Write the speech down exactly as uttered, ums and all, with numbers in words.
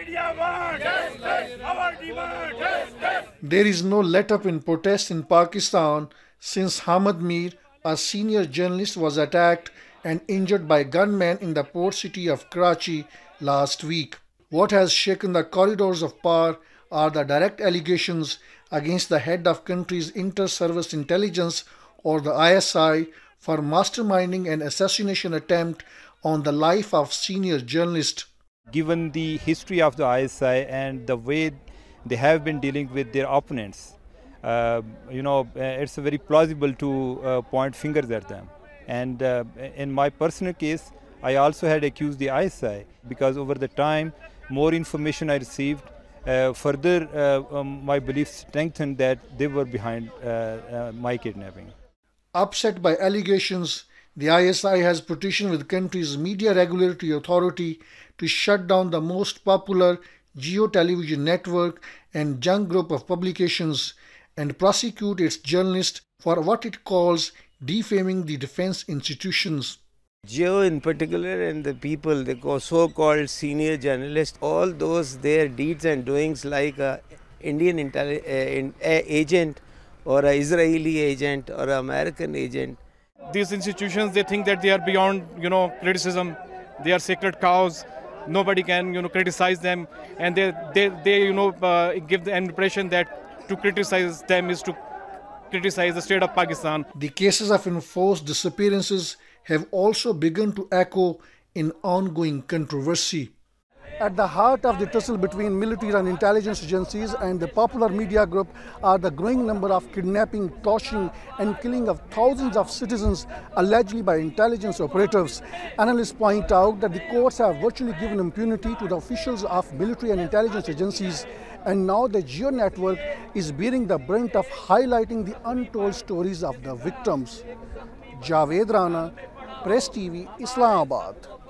media want justice. Our demand justice. There is no let-up in protest in Pakistan since Hamid Mir, a senior journalist, was attacked and injured by gunmen in the port city of Karachi last week. What has shaken the corridors of power are the direct allegations against the head of country's inter-service intelligence, or the I S I, for masterminding an assassination attempt on the life of senior journalist. Given the history of the I S I and the way they have been dealing with their opponents, uh, you know, it's very plausible to uh, point fingers at them. And uh, in my personal case, I also had accused the I S I because over the time, more information I received, uh, further uh, um, my belief strengthened that they were behind uh, uh, my kidnapping. Upset by allegations, the I S I has petitioned with the country's media regulatory authority to shut down the most popular Geo television network and junk group of publications and prosecute its journalists for what it calls defaming the defense institutions. Geo in particular and the people, the so-called senior journalists, all those their deeds and doings like a Indian intelli- uh, agent or an Israeli agent or an American agent. These institutions, they think that they are beyond, you know, criticism. They are sacred cows. Nobody can, you know, criticize them, and they, they, they you know, uh, give the impression that to criticize them is to criticize the state of Pakistan. The cases of enforced disappearances have also begun to echo in ongoing controversy. At the heart of the tussle between military and intelligence agencies and the popular media group are the growing number of kidnapping, torturing and killing of thousands of citizens allegedly by intelligence operatives. Analysts point out that the courts have virtually given impunity to the officials of military and intelligence agencies, and now the Geo network is bearing the brunt of highlighting the untold stories of the victims. Javed Rana, Press T V, Islamabad.